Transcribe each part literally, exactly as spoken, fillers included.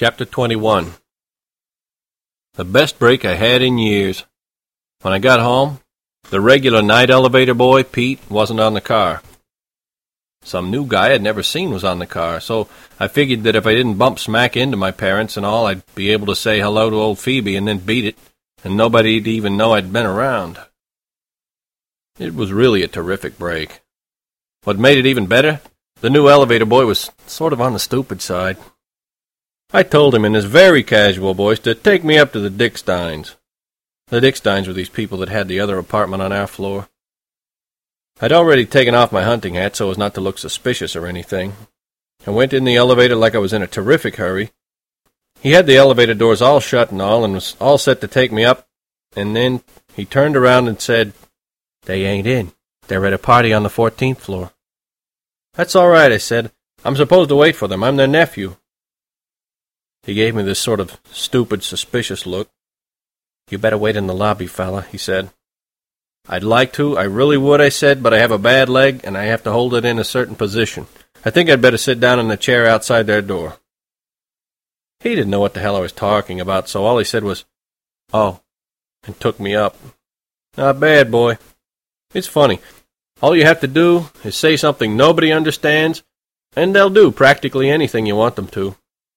Chapter twenty-one. The best break I had in years. When I got home, the regular night elevator boy, Pete, wasn't on the car. Some new guy I'd never seen was on the car, so I figured that if I didn't bump smack into my parents and all, I'd be able to say hello to old Phoebe and then beat it, and nobody'd even know I'd been around. It was really a terrific break. What made it even better, the new elevator boy was sort of on the stupid side. I told him in his very casual voice to take me up to the Dicksteins. The Dicksteins were these people that had the other apartment on our floor. I'd already taken off my hunting hat so as not to look suspicious or anything. I went in the elevator like I was in a terrific hurry. He had the elevator doors all shut and all, and was all set to take me up, and then he turned around and said, "They ain't in. They're at a party on the fourteenth floor." "That's all right," I said. "I'm supposed to wait for them. I'm their nephew." He gave me this sort of stupid, suspicious look. "You better wait in the lobby, fella," he said. "I'd like to, I really would," I said, "but I have a bad leg, and I have to hold it in a certain position. I think I'd better sit down in the chair outside their door." He didn't know what the hell I was talking about, so all he said was, "Oh," and took me up. Not bad, boy. It's funny. All you have to do is say something nobody understands, and they'll do practically anything you want them to.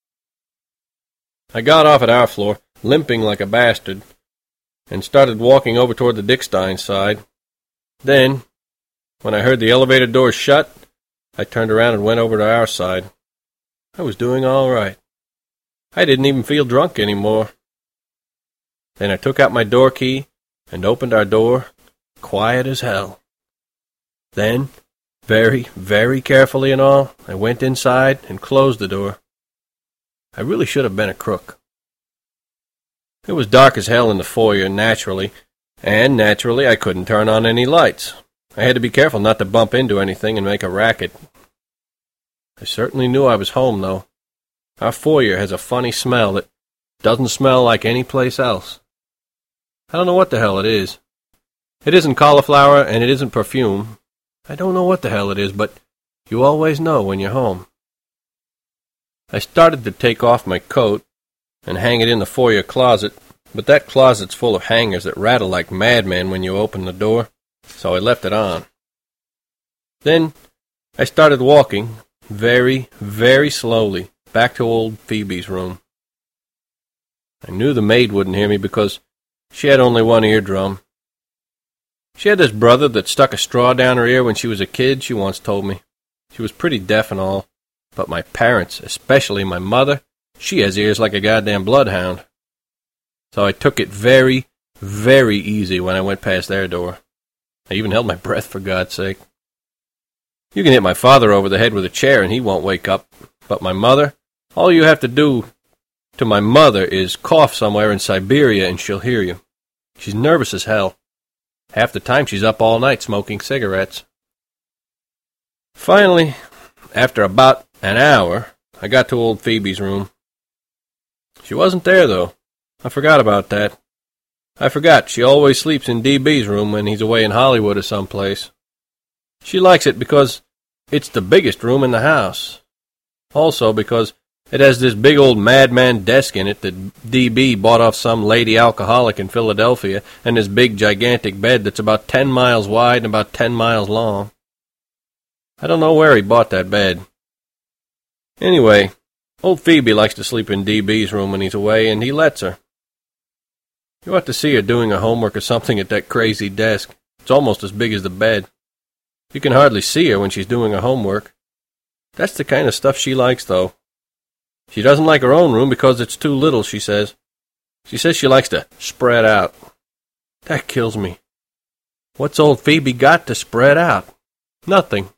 I got off at our floor, limping like a bastard, and started walking over toward the Dickstein side. Then, when I heard the elevator doors shut, I turned around and went over to our side. I was doing all right. I didn't even feel drunk anymore. Then I took out my door key and opened our door, quiet as hell. Then, very, very carefully and all, I went inside and closed the door. I really should have been a crook. It was dark as hell in the foyer, naturally, and naturally I couldn't turn on any lights. I had to be careful not to bump into anything and make a racket. I certainly knew I was home, though. Our foyer has a funny smell that doesn't smell like any place else. I don't know what the hell it is. It isn't cauliflower, and it isn't perfume. I don't know what the hell it is, but you always know when you're home. I started to take off my coat and hang it in the foyer closet, but that closet's full of hangers that rattle like madmen when you open the door, so I left it on. Then I started walking, very, very slowly, back to old Phoebe's room. I knew the maid wouldn't hear me because she had only one eardrum. She had this brother that stuck a straw down her ear when she was a kid, she once told me. She was pretty deaf and all. But my parents, especially my mother, she has ears like a goddamn bloodhound. So I took it very, very easy when I went past their door. I even held my breath, for God's sake. You can hit my father over the head with a chair and he won't wake up. But my mother, all you have to do to my mother is cough somewhere in Siberia and she'll hear you. She's nervous as hell. Half the time she's up all night smoking cigarettes. Finally, after about an hour, I got to old Phoebe's room. She wasn't there, though. I forgot about that. I forgot she always sleeps in D B's room when he's away in Hollywood or someplace. She likes it because it's the biggest room in the house. Also because it has this big old madman desk in it that D B bought off some lady alcoholic in Philadelphia, and this big gigantic bed that's about ten miles wide and about ten miles long. I don't know where he bought that bed. Anyway, old Phoebe likes to sleep in D B's room when he's away, and he lets her. You ought to see her doing her homework or something at that crazy desk. It's almost as big as the bed. You can hardly see her when she's doing her homework. That's the kind of stuff she likes, though. She doesn't like her own room because it's too little, she says. She says she likes to spread out. That kills me. What's old Phoebe got to spread out? Nothing.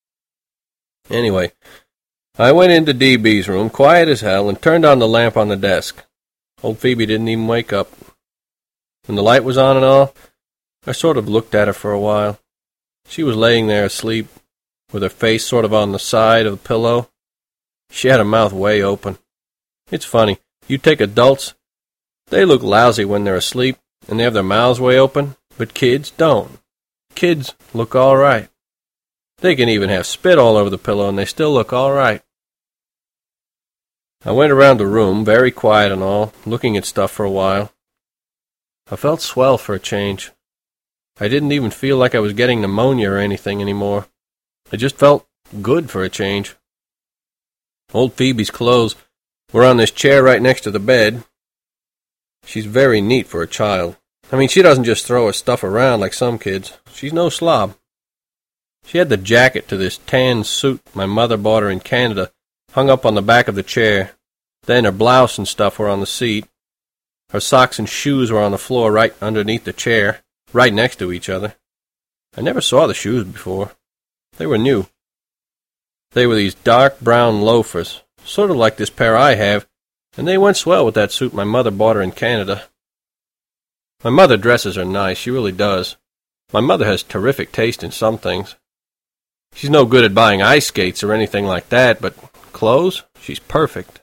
Anyway, I went into D B's room, quiet as hell, and turned on the lamp on the desk. Old Phoebe didn't even wake up. When the light was on and all, I sort of looked at her for a while. She was laying there asleep, with her face sort of on the side of the pillow. She had her mouth way open. It's funny, you take adults, they look lousy when they're asleep, and they have their mouths way open, but kids don't. Kids look all right. They can even have spit all over the pillow, and they still look all right. I went around the room, very quiet and all, looking at stuff for a while. I felt swell for a change. I didn't even feel like I was getting pneumonia or anything anymore. I just felt good for a change. Old Phoebe's clothes were on this chair right next to the bed. She's very neat for a child. I mean, she doesn't just throw her stuff around like some kids. She's no slob. She had the jacket to this tan suit my mother bought her in Canada hung up on the back of the chair. Then her blouse and stuff were on the seat. Her socks and shoes were on the floor right underneath the chair, right next to each other. I never saw the shoes before. They were new. They were these dark brown loafers, sort of like this pair I have, and they went swell with that suit my mother bought her in Canada. My mother dresses her nice, she really does. My mother has terrific taste in some things. She's no good at buying ice skates or anything like that, but clothes, she's perfect.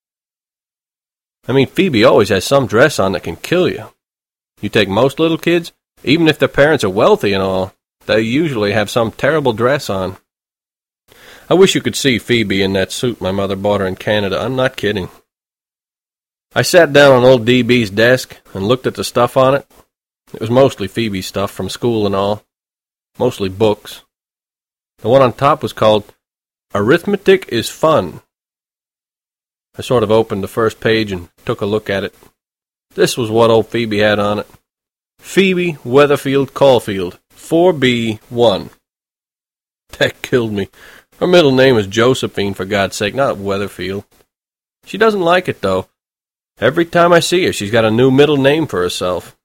I mean, Phoebe always has some dress on that can kill you. You take most little kids, even if their parents are wealthy and all, they usually have some terrible dress on. I wish you could see Phoebe in that suit my mother bought her in Canada. I'm not kidding. I sat down on old D B's desk and looked at the stuff on it. It was mostly Phoebe's stuff from school and all. Mostly books. The one on top was called Arithmetic is Fun. I sort of opened the first page and took a look at it. This was what old Phoebe had on it. Phoebe Weatherfield Caulfield, four B one. That killed me. Her middle name is Josephine, for God's sake, not Weatherfield. She doesn't like it, though. Every time I see her, she's got a new middle name for herself.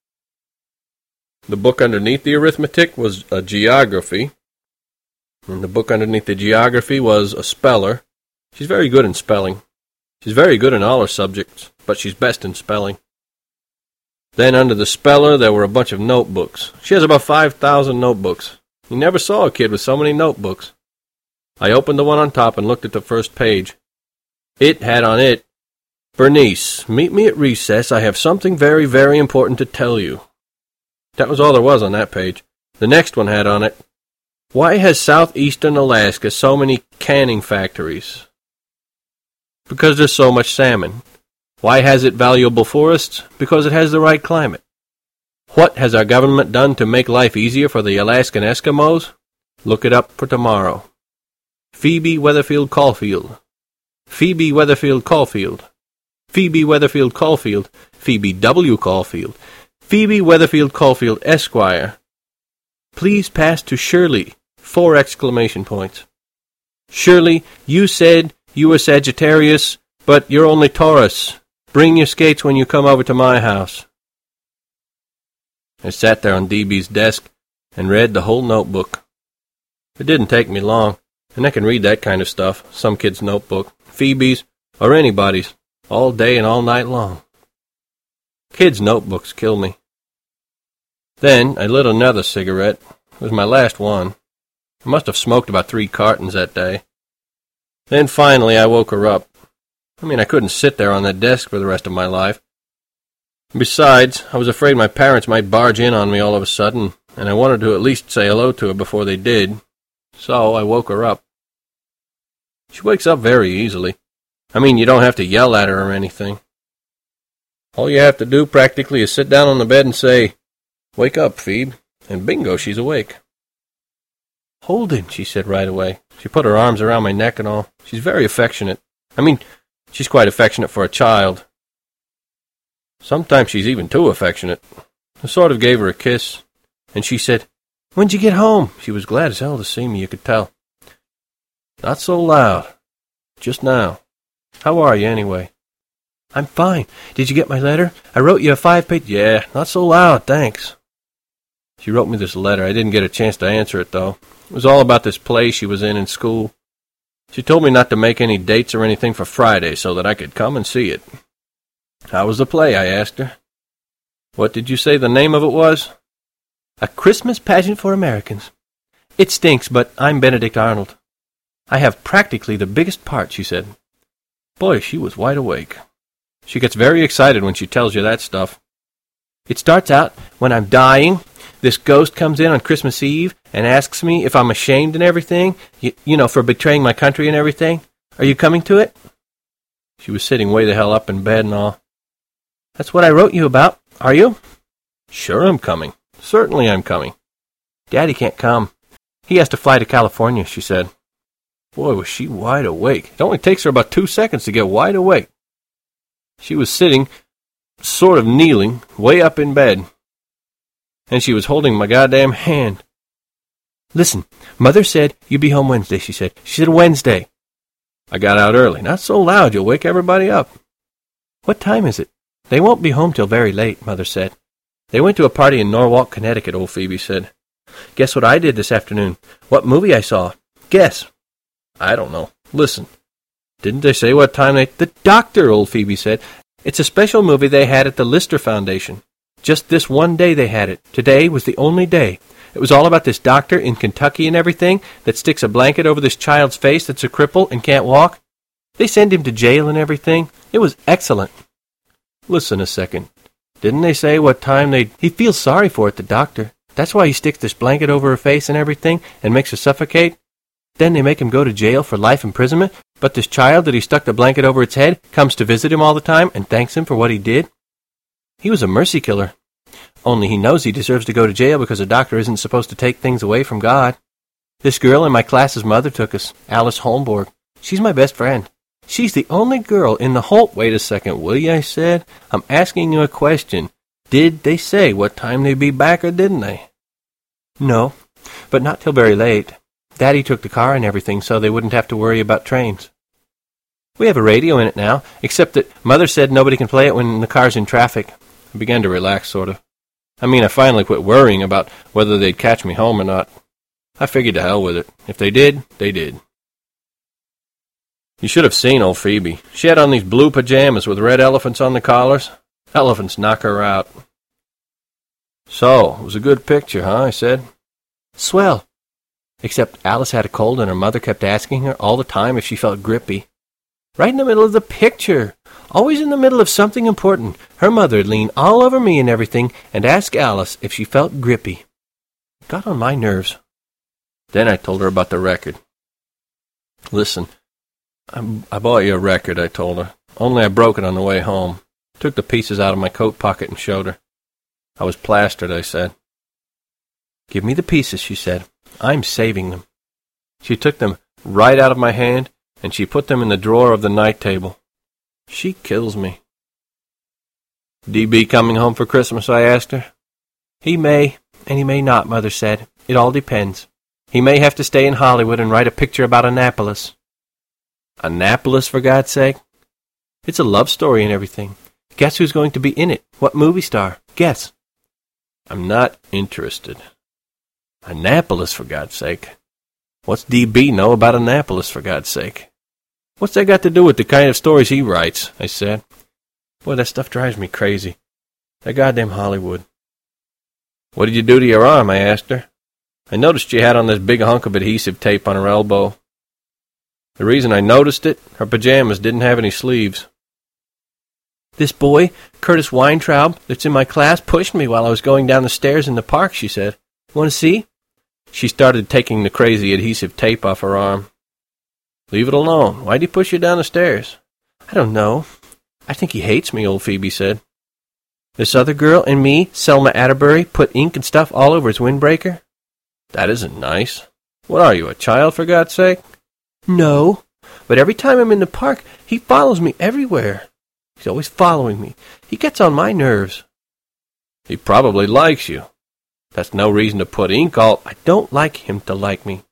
The book underneath the arithmetic was a geography, and the book underneath the geography was a speller. She's very good in spelling. She's very good in all her subjects, but she's best in spelling. Then under the speller, there were a bunch of notebooks. She has about five thousand notebooks. You never saw a kid with so many notebooks. I opened the one on top and looked at the first page. It had on it, Bernice, meet me at recess. I have something very, very important to tell you. That was all there was on that page. The next one had on it, why has southeastern Alaska so many canning factories? Because there's so much salmon. Why has it valuable forests? Because it has the right climate. What has our government done to make life easier for the Alaskan Eskimos? Look it up for tomorrow. Phoebe Weatherfield Caulfield. Phoebe Weatherfield Caulfield. Phoebe Weatherfield Caulfield. Phoebe W. Caulfield. Phoebe Weatherfield Caulfield, Esquire. Please pass to Shirley. Four exclamation points. Shirley, you said you were Sagittarius, but you're only Taurus. Bring your skates when you come over to my house. I sat there on D B's desk and read the whole notebook. It didn't take me long, and I can read that kind of stuff, some kid's notebook, Phoebe's, or anybody's, all day and all night long. Kids' notebooks kill me. Then I lit another cigarette. It was my last one. I must have smoked about three cartons that day. Then finally I woke her up. I mean, I couldn't sit there on that desk for the rest of my life. Besides, I was afraid my parents might barge in on me all of a sudden, and I wanted to at least say hello to her before they did. So I woke her up. She wakes up very easily. I mean, you don't have to yell at her or anything. All you have to do practically is sit down on the bed and say, wake up, Phoebe, and bingo, she's awake. Hold him, she said right away. She put her arms around my neck and all. She's very affectionate. I mean, she's quite affectionate for a child. Sometimes she's even too affectionate. I sort of gave her a kiss, and she said, when'd you get home? She was glad as hell to see me, you could tell. Not so loud. Just now. How are you, anyway? I'm fine. Did you get my letter? I wrote you a five-page... Yeah, not so loud, thanks. She wrote me this letter. I didn't get a chance to answer it, though. It was all about this play she was in in school. She told me not to make any dates or anything for Friday so that I could come and see it. How was the play, I asked her. What did you say the name of it was? A Christmas Pageant for Americans. It stinks, but I'm Benedict Arnold. I have practically the biggest part, she said. Boy, she was wide awake. She gets very excited when she tells you that stuff. It starts out when I'm dying. This ghost comes in on Christmas Eve and asks me if I'm ashamed and everything, you, you know, for betraying my country and everything. Are you coming to it? She was sitting way the hell up in bed and all. "That's what I wrote you about. Are you?" "Sure I'm coming. Certainly I'm coming." "Daddy can't come. He has to fly to California," she said. Boy, was she wide awake. It only takes her about two seconds to get wide awake. She was sitting, sort of kneeling, way up in bed. And she was holding my goddamn hand. "Listen, Mother said you'd be home Wednesday," she said. She said Wednesday. I got out early. "Not so loud, you'll wake everybody up." "What time is it?" "They won't be home till very late," Mother said. "They went to a party in Norwalk, Connecticut," old Phoebe said. "Guess what I did this afternoon? What movie I saw? Guess." "I don't know. Listen. Didn't they say what time they—" "The Doctor," old Phoebe said. "It's a special movie they had at the Lister Foundation. Just this one day they had it. Today was the only day. It was all about this doctor in Kentucky and everything that sticks a blanket over this child's face that's a cripple and can't walk. They send him to jail and everything. It was excellent." "Listen a second. Didn't they say what time they—" "He feels sorry for it, the doctor. That's why he sticks this blanket over her face and everything and makes her suffocate. Then they make him go to jail for life imprisonment, but this child that he stuck the blanket over its head comes to visit him all the time and thanks him for what he did. He was a mercy killer. Only he knows he deserves to go to jail because a doctor isn't supposed to take things away from God. This girl in my class's mother took us, Alice Holmborg. She's my best friend. She's the only girl in the whole—" "Wait a second, will you?" I said. "I'm asking you a question. Did they say what time they'd be back, or didn't they?" "No, but not till very late. Daddy took the car and everything so they wouldn't have to worry about trains. We have a radio in it now, except that Mother said nobody can play it when the car's in traffic." I began to relax, sort of. I mean, I finally quit worrying about whether they'd catch me home or not. I figured to hell with it. If they did, they did. You should have seen old Phoebe. She had on these blue pajamas with red elephants on the collars. Elephants knock her out. "So, it was a good picture, huh?" I said. "Swell. Except Alice had a cold and her mother kept asking her all the time if she felt grippy. Right in the middle of the picture. Always in the middle of something important. Her mother'd lean all over me and everything and ask Alice if she felt grippy. It got on my nerves. Then I told her about the record. "Listen, I, I bought you a record," I told her. "Only I broke it on the way home. Took the pieces out of my coat pocket and showed her. I was plastered," I said. "Give me the pieces," she said. "I'm saving them." She took them right out of my hand, and she put them in the drawer of the night table. She kills me. "D B coming home for Christmas?" I asked her. "He may, and he may not," Mother said. "It all depends. He may have to stay in Hollywood and write a picture about Annapolis." "Annapolis, for God's sake?" "It's a love story and everything. Guess who's going to be in it? What movie star? Guess." "I'm not interested." "Annapolis, for God's sake. What's D B know about Annapolis, for God's sake?" "What's that got to do with the kind of stories he writes?" I said. Boy, that stuff drives me crazy. That goddamn Hollywood. "What did you do to your arm?" I asked her. I noticed she had on this big hunk of adhesive tape on her elbow. The reason I noticed it, her pajamas didn't have any sleeves. "This boy, Curtis Weintraub, that's in my class, pushed me while I was going down the stairs in the park," she said. "Want to see?" She started taking the crazy adhesive tape off her arm. "Leave it alone. Why'd he push you down the stairs?" "I don't know. I think he hates me," old Phoebe said. "This other girl and me, Selma Atterbury, put ink and stuff all over his windbreaker." "That isn't nice. What are you, a child, for God's sake?" "No, but every time I'm in the park, he follows me everywhere. He's always following me. He gets on my nerves." "He probably likes you. That's no reason to put ink all—" "I don't like him to like me."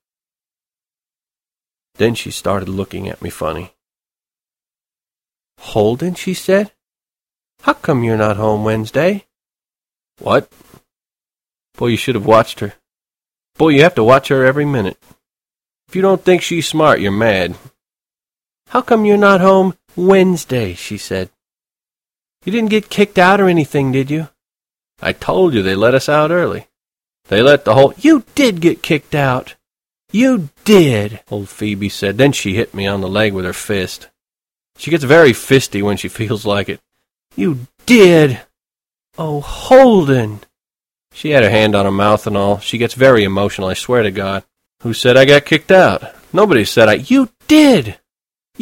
Then she started looking at me funny. "Holden," she said, "how come you're not home Wednesday?" "What?" Boy, you should have watched her. Boy, you have to watch her every minute. If you don't think she's smart, you're mad. "How come you're not home Wednesday?" she said. "You didn't get kicked out or anything, did you?" "I told you they let us out early. They let the whole—" "You did get kicked out. You did," old Phoebe said. Then she hit me on the leg with her fist. She gets very fisty when she feels like it. "You did. Oh, Holden." She had her hand on her mouth and all. She gets very emotional, I swear to God. "Who said I got kicked out? Nobody said I—" "You did. You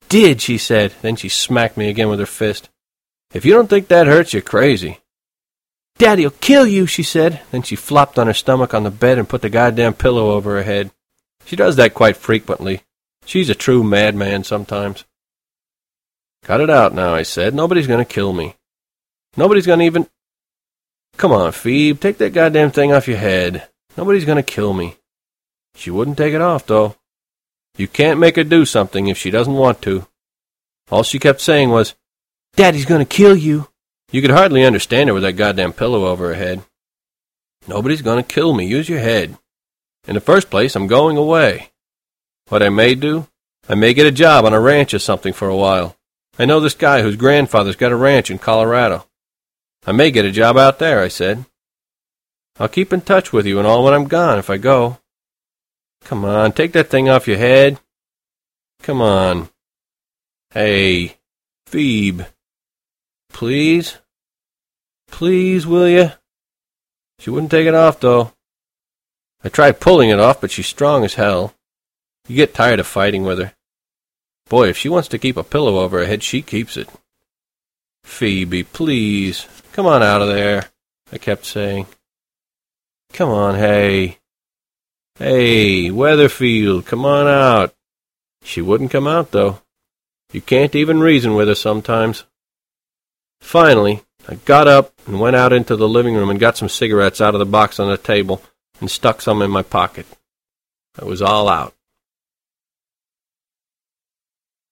did, she said. Then she smacked me again with her fist. If you don't think that hurts, you're crazy. Daddy'll kill you, she said. Then she flopped on her stomach on the bed and put the goddamn pillow over her head. She does that quite frequently. She's a true madman sometimes. Cut it out now, I said. Nobody's going to kill me. Nobody's going to even... Come on, Phoebe, take that goddamn thing off your head. Nobody's going to kill me. She wouldn't take it off, though. You can't make her do something if she doesn't want to. All she kept saying was, Daddy's going to kill you. You could hardly understand her with that goddamn pillow over her head. Nobody's going to kill me. Use your head. In the first place, I'm going away. What I may do? I may get a job on a ranch or something for a while. I know this guy whose grandfather's got a ranch in Colorado. I may get a job out there, I said. I'll keep in touch with you and all when I'm gone if I go. Come on, take that thing off your head. Come on. Hey, Phoebe. Please? Please, will you? She wouldn't take it off, though. I tried pulling it off, but she's strong as hell. You get tired of fighting with her. Boy, if she wants to keep a pillow over her head, she keeps it. Phoebe, please. Come on out of there, I kept saying. Come on, hey. Hey, Weatherfield, come on out. She wouldn't come out, though. You can't even reason with her sometimes. Finally, I got up and went out into the living room and got some cigarettes out of the box on the table and stuck some in my pocket. I was all out.